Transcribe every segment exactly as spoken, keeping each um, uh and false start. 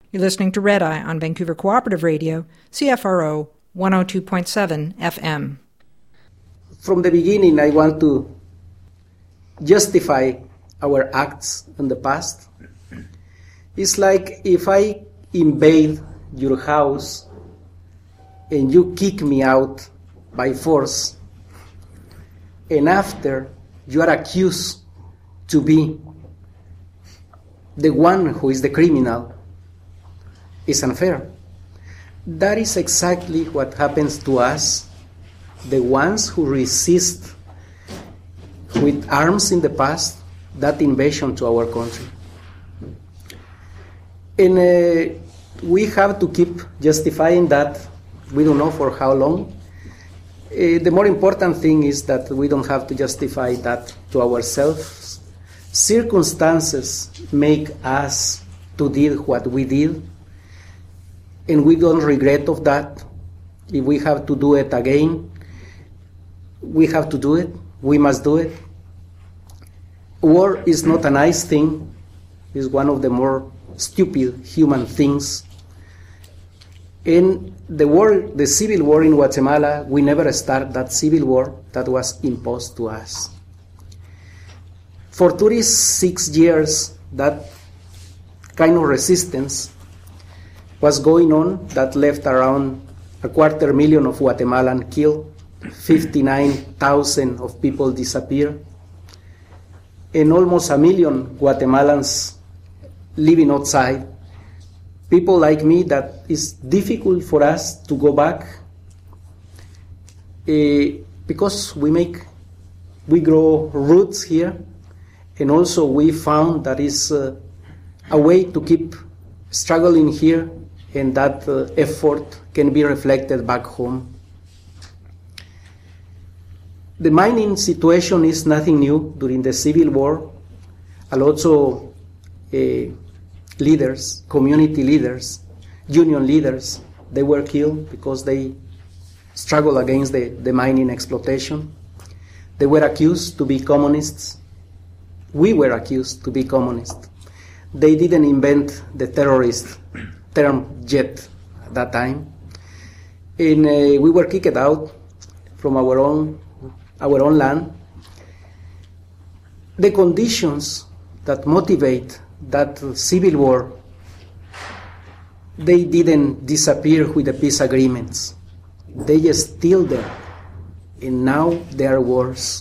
You're listening to Red Eye on Vancouver Cooperative Radio, C F R O one oh two point seven F M. From the beginning, I want to justify our acts in the past. It's like if I invade your house and you kick me out by force, and after you are accused to be the one who is the criminal, it's unfair. That is exactly what happens to us, the ones who resist with arms in the past that invasion to our country. And uh, we have to keep justifying that. We don't know for how long. Uh, the more important thing is that we don't have to justify that to ourselves. Circumstances make us to do what we did, and we don't regret of that. If we have to do it again, we have to do it. We must do it. War is not a nice thing. It's one of the more stupid human things. In the war, the civil war in Guatemala, we never start that civil war that was imposed to us. For thirty-six years, that kind of resistance was going on that left around a quarter million of Guatemalans killed, fifty-nine thousand of people disappeared, and almost a million Guatemalans living outside. People like me, that is difficult for us to go back uh, because we make, we grow roots here, and also we found that is uh, a way to keep struggling here, and that uh, effort can be reflected back home. The mining situation is nothing new. During the Civil War, a lot of uh, leaders, community leaders, union leaders, they were killed because they struggled against the, the mining exploitation. They were accused to be communists. We were accused to be communists. They didn't invent the terrorist term yet at that time. And uh, we were kicked out from our own, our own land. The conditions that motivate that civil war, they didn't disappear with the peace agreements. They are still there, and now they are worse.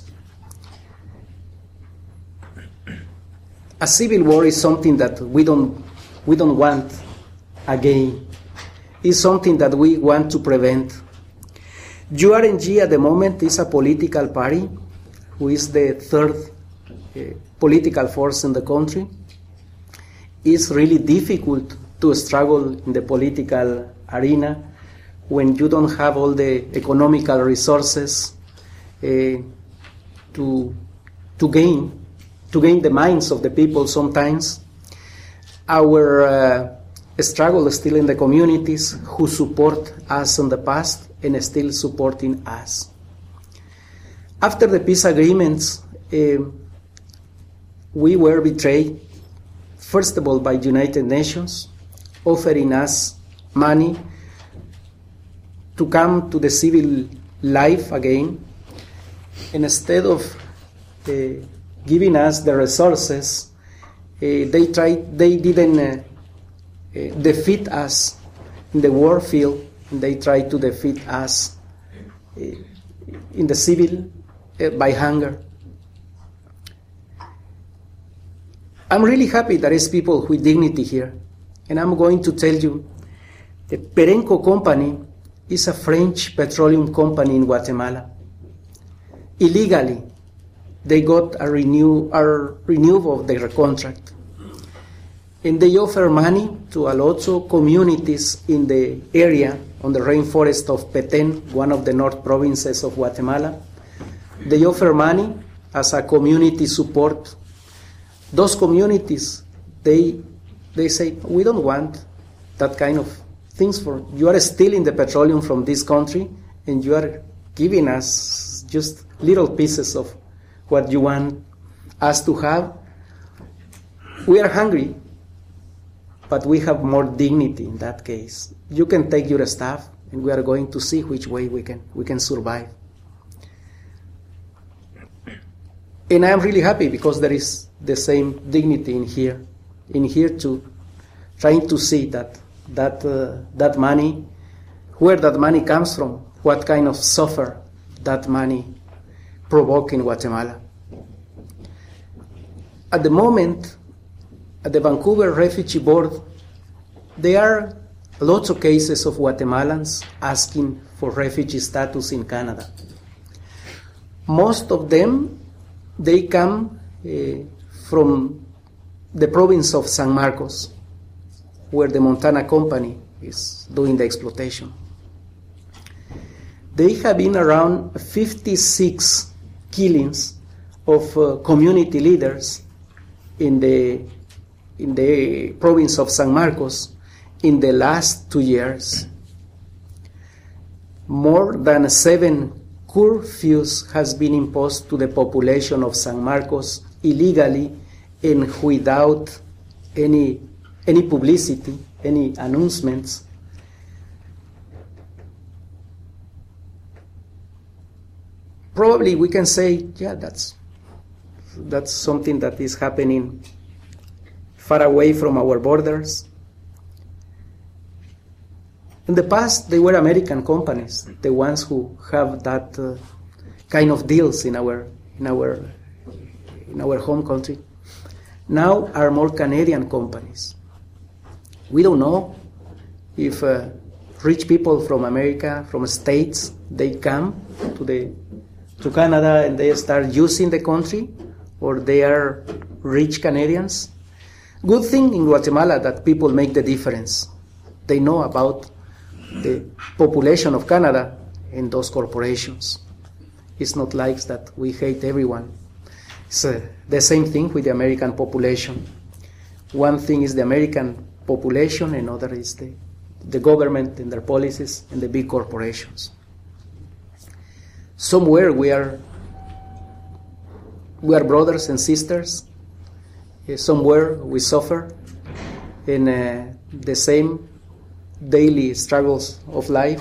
A civil war is something that we don't we don't want again. It's something that we want to prevent. U R N G at the moment is a political party who is the third uh, political force in the country. It's really difficult to struggle in the political arena when you don't have all the economical resources uh, to to gain to gain the minds of the people. Sometimes our uh, struggle is still in the communities who support us in the past and still supporting us. After the peace agreements, uh, we were betrayed. First of all, by United Nations, offering us money to come to the civil life again. And instead of uh, giving us the resources, uh, they tried. They didn't uh, uh, defeat us in the war field. And they tried to defeat us uh, in the civil uh, by hunger. I'm really happy there is people with dignity here. And I'm going to tell you, the Perenco company is a French petroleum company in Guatemala. Illegally, they got a renew, a renewal of their contract. And they offer money to a lot of communities in the area, on the rainforest of Petén, one of the north provinces of Guatemala. They offer money as a community support. Those communities, they they say, we don't want that kind of things for, you are stealing the petroleum from this country and you are giving us just little pieces of what you want us to have. We are hungry. but we have more dignity in that case. You can take your stuff, and we are going to see which way we can we can survive. And I am really happy because there is the same dignity in here, in here too, trying to see that that uh, that money, where that money comes from, what kind of suffer that money provoke in Guatemala. At the moment, at the Vancouver Refugee Board, there are lots of cases of Guatemalans asking for refugee status in Canada. Most of them, they come uh, from the province of San Marcos, where the Montana Company is doing the exploitation. There have been around fifty-six killings of uh, community leaders in the in the province of San Marcos in the last two years. More than seven curfews has been imposed to the population of San Marcos illegally and without any any publicity, any announcements. Probably we can say, yeah, that's that's something that is happening far away from our borders. In the past, they were American companies, the ones who have that uh, kind of deals in our in our in our home country. Now are more Canadian companies. We don't know if uh, rich people from America, from states, they come to the to Canada and they start using the country, or they are rich Canadians. Good thing in Guatemala that people make the difference. They know about the population of Canada and those corporations. It's not like that we hate everyone. It's uh, the same thing with the American population. One thing is the American population, another is the, the government and their policies and the big corporations. Somewhere we are we are brothers and sisters. Uh, somewhere we suffer in uh, the same daily struggles of life.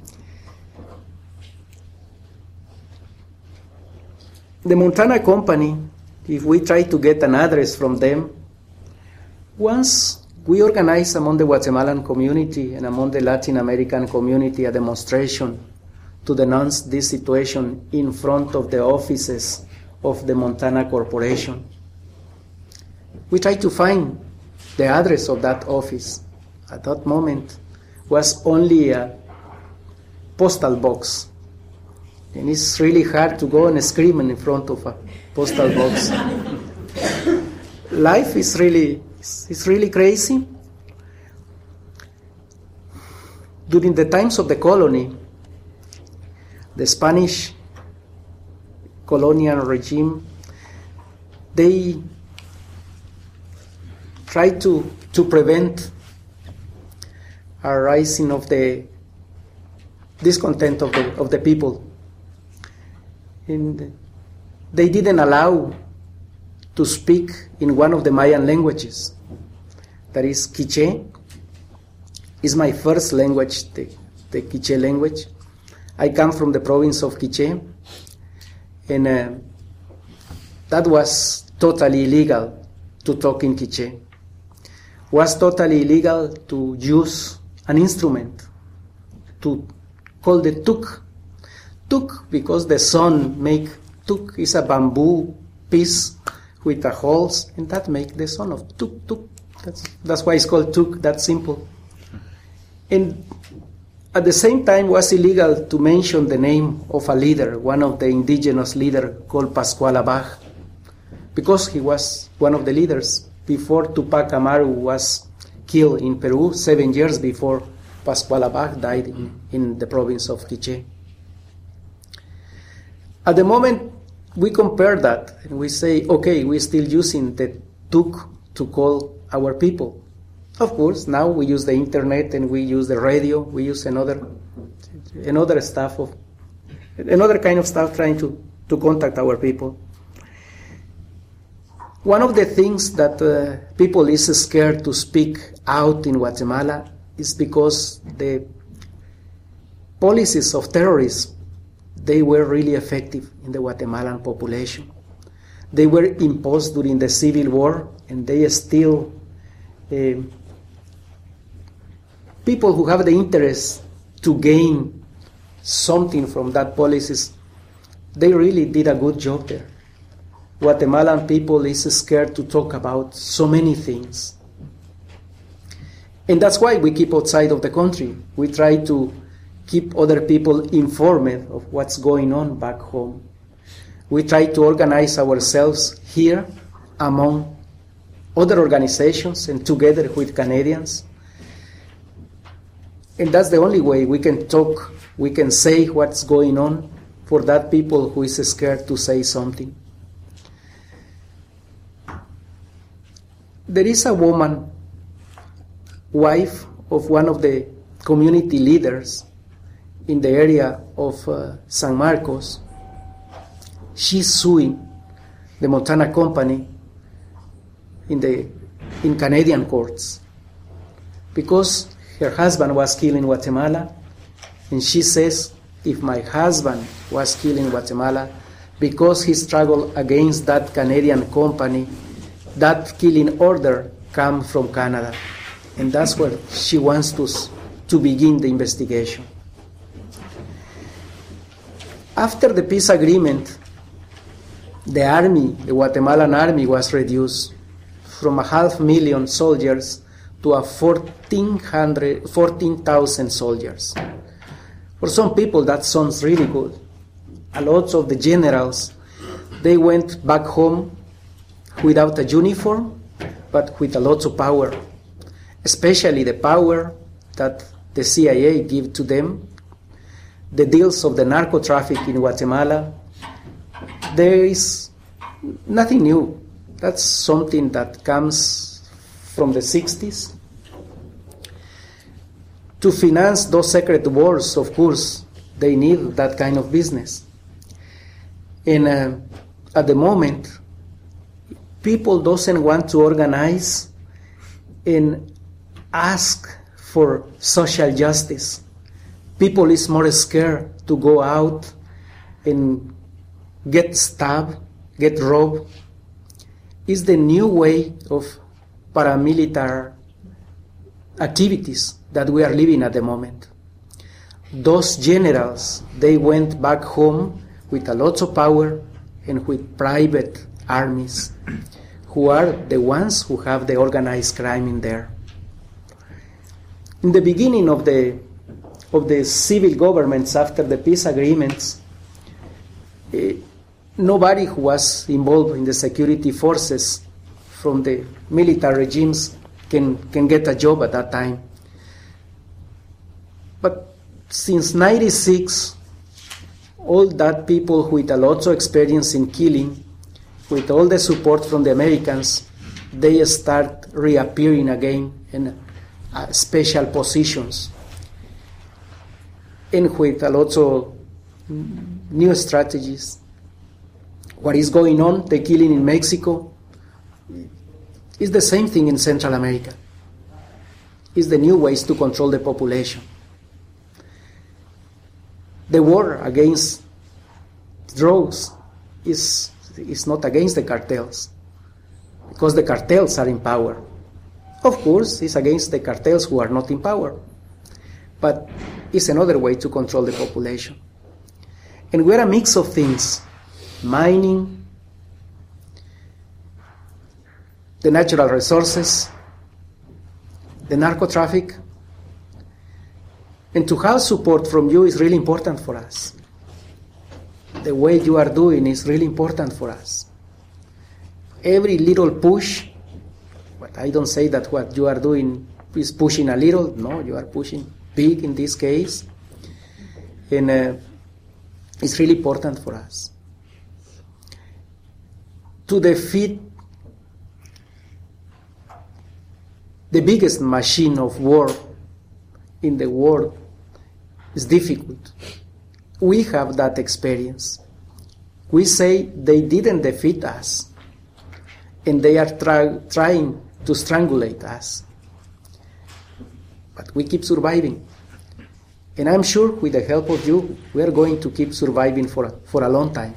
The Montana Company, if we try to get an address from them, once we organized among the Guatemalan community and among the Latin American community a demonstration to denounce this situation in front of the offices of the Montana Corporation. We tried to find the address of that office. At that moment was only a postal box. And it's really hard to go and scream in front of a postal box. Life is really, is really crazy. During the times of the colony, the Spanish colonial regime, they tried to, to prevent a rising of the discontent of the, of the people. And they didn't allow to speak in one of the Mayan languages, that is Quiché. Is my first language, the, the Quiché language. I come from the province of Quiché, and uh, that was totally illegal to talk in Quiché. Was totally illegal to use an instrument to call the tuk. Tuk, because the sun make tuk is a bamboo piece with a holes, and that make the sound of tuk tuk. That's that's why it's called tuk. That simple. And at the same time, was illegal to mention the name of a leader, one of the indigenous leader called Pascual Abaj, because he was one of the leaders before Tupac Amaru was killed in Peru seven years before Pascual Abaj died in, in the province of Quiché. At the moment, we compare that and we say, okay, we're still using the tuk to call our people. Of course, now we use the internet and we use the radio, we use another another stuff of another kind of stuff trying to, to contact our people. One of the things that uh, people is scared to speak out in Guatemala is because the policies of terrorism, they were really effective in the Guatemalan population. They were imposed during the Civil War, and they still, uh, people who have the interest to gain something from that policies, they really did a good job there. Guatemalan people is scared to talk about so many things. And that's why we keep outside of the country. We try to keep other people informed of what's going on back home. We try to organize ourselves here among other organizations and together with Canadians. And that's the only way we can talk, we can say what's going on for that people who is scared to say something. There is a woman, wife of one of the community leaders in the area of uh, San Marcos. She's suing the Montana company in the in Canadian courts because her husband was killed in Guatemala, and she says, if my husband was killed in Guatemala because he struggled against that Canadian company, that killing order comes from Canada. And that's where she wants to, to begin the investigation. After the peace agreement, the army, the Guatemalan army, was reduced from a half million soldiers to a fourteen thousand soldiers. For some people, that sounds really good. A lot of the generals, they went back home without a uniform, but with a lot of power, especially the power that the C I A give to them, the deals of the narco traffic in Guatemala. There is nothing new. That's something that comes from the sixties. To finance those secret wars, of course, they need that kind of business. And uh, at the moment, people doesn't want to organize and ask for social justice. People is more scared to go out and get stabbed, get robbed. It's the new way of paramilitary activities that we are living at the moment. Those generals, they went back home with a lot of power and with private armies, who are the ones who have the organized crime in there. In the beginning of the of the civil governments after the peace agreements, eh, nobody who was involved in the security forces from the military regimes can, can get a job at that time. But since ninety-six, all that people with a lot of experience in killing, with all the support from the Americans, they start reappearing again in uh, special positions, and with a lot of new strategies. What is going on, the killing in Mexico, is the same thing in Central America. It's the new ways to control the population. The war against drugs is, is not against the cartels, because the cartels are in power. Of course, it's against the cartels who are not in power, but it's another way to control the population. And we're a mix of things: mining, the natural resources, the narco traffic. And to have support from you is really important for us. The way you are doing is really important for us. Every little push, but I don't say that what you are doing is pushing a little. No, you are pushing big in this case. And uh, it's really important for us. To defeat the biggest machine of war in the world is difficult. We have that experience. We say they didn't defeat us. and they are try, trying to strangulate us. But we keep surviving. And I'm sure with the help of you, we are going to keep surviving for, for a long time.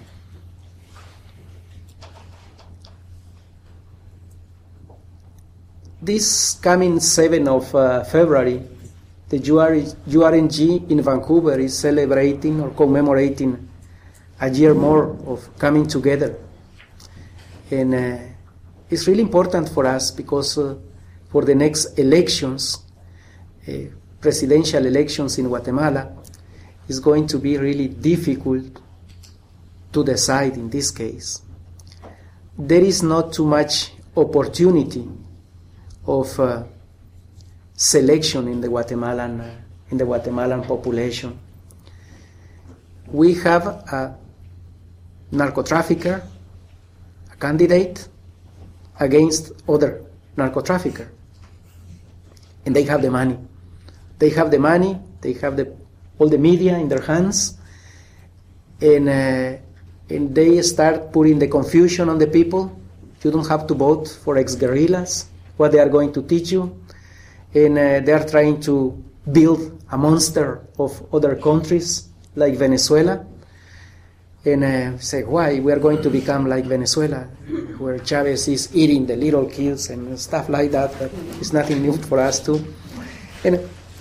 This coming seventh of uh, February, the U R N G in Vancouver is celebrating or commemorating a year more of coming together. And uh, it's really important for us because uh, for the next elections, uh, presidential elections in Guatemala, is going to be really difficult to decide in this case. There is not too much opportunity of uh, selection in the Guatemalan uh, in the Guatemalan population. We have a narco trafficker, a candidate against other narco trafficker, and they have the money. They have the money. They have the all the media in their hands, and uh, and they start putting the confusion on the people. You don't have to vote for ex-guerrillas. What they are going to teach you. And uh, they are trying to build a monster of other countries like Venezuela. And uh, say, why? We are going to become like Venezuela, where Chavez is eating the little kids and stuff like that. But it's nothing new for us too. And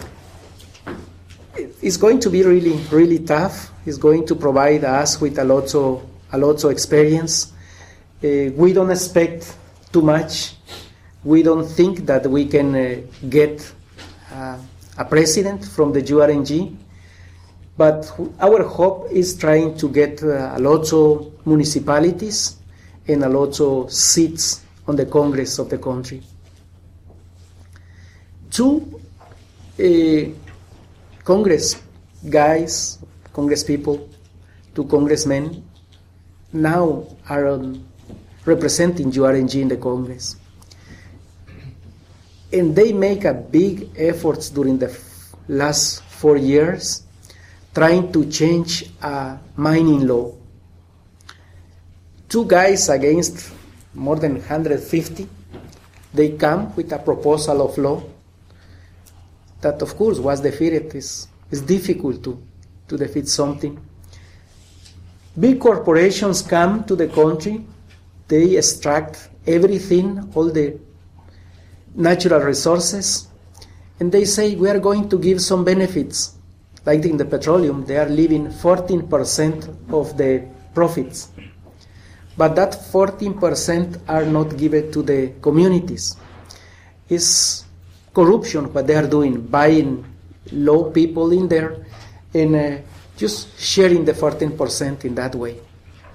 it's going to be really, really tough. It's going to provide us with a lot of, a lot of experience. Uh, we don't expect too much. We don't think that we can uh, get uh, a president from the U R N G, but our hope is trying to get uh, a lot of municipalities and a lot of seats on the Congress of the country. Two uh, Congress guys, Congress people, two congressmen now are um, representing U R N G in the Congress. And they make a big efforts during the f- last four years trying to change a mining law. Two guys against more than one hundred fifty, they come with a proposal of law that, of course, was defeated. It's, it's difficult to, to defeat something. Big corporations come to the country, they extract everything, all the natural resources, and they say we are going to give some benefits. Like in the petroleum, they are leaving fourteen percent of the profits. But that fourteen percent are not given to the communities. It's corruption what they are doing, buying low people in there and uh, just sharing the fourteen percent in that way.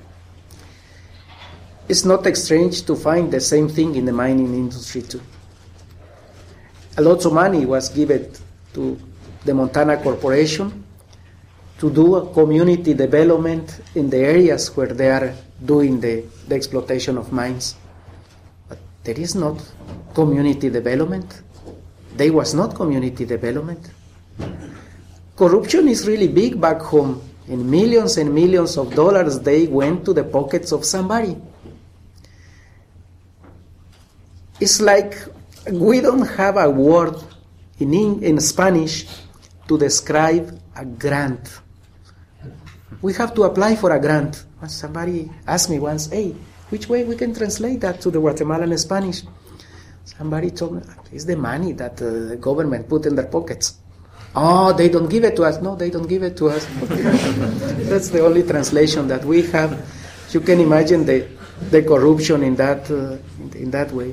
It's not strange to find the same thing in the mining industry too. A lot of money was given to the Montana Corporation to do a community development in the areas where they are doing the, the exploitation of mines. But there is not community development. There was not community development. Corruption is really big back home. And millions and millions of dollars, they went to the pockets of somebody. It's like we don't have a word in, in Spanish to describe a grant. We have to apply for a grant. Somebody asked me once, hey, which way we can translate that to the Guatemalan Spanish? Somebody told me, it's the money that uh, the government put in their pockets. Oh, they don't give it to us. No, they don't give it to us. That's the only translation that we have. You can imagine the, the corruption in that, uh, in, in that way.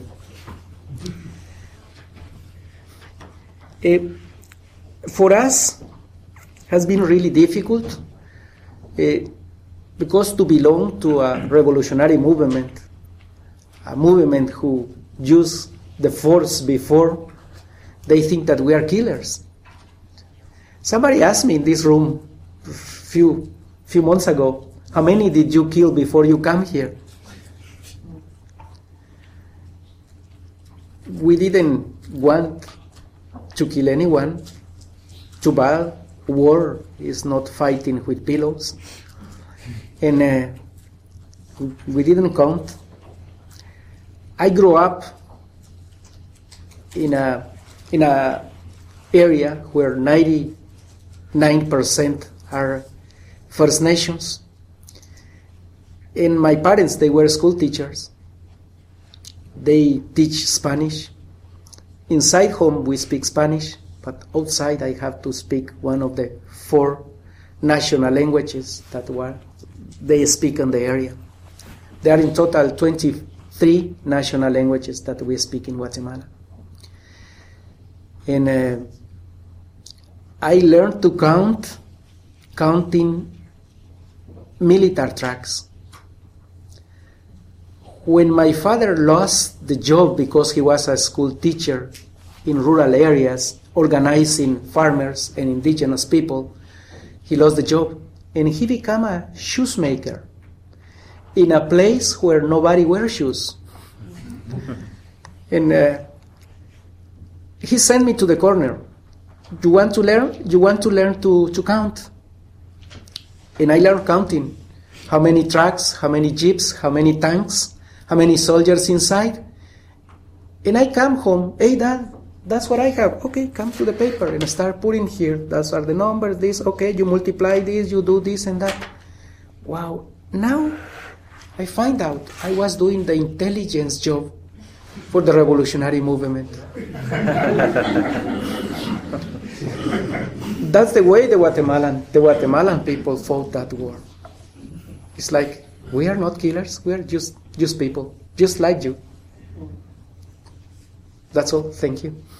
Uh, for us, has been really difficult uh, because to belong to a revolutionary movement, a movement who used the force before, they think that we are killers. Somebody asked me in this room a few, few months ago, how many did you kill before you come here? We didn't want to kill anyone. Too bad. War is not fighting with pillows. And uh, we didn't count. I grew up in a in a area where ninety-nine percent are First Nations. And my parents, they were school teachers. They teach Spanish. Inside home, we speak Spanish, but outside I have to speak one of the four national languages that were, they speak in the area. There are in total twenty-three national languages that we speak in Guatemala. And uh, I learned to count, counting military trucks. When my father lost the job because he was a school teacher in rural areas, organizing farmers and indigenous people, he lost the job and he became a shoemaker in a place where nobody wears shoes. And uh, he sent me to the corner. You want to learn? You want to learn to, to count? And I learned counting. How many trucks, how many jeeps, how many tanks, how many soldiers inside. And I come home, hey Dad, that's what I have. Okay, come to the paper and start putting here. Those are the numbers, this, okay, you multiply this, you do this and that. Wow, now I find out I was doing the intelligence job for the revolutionary movement. That's the way the Guatemalan, the Guatemalan people fought that war. It's like, we are not killers, we are just, just people, just like you. That's all, thank you.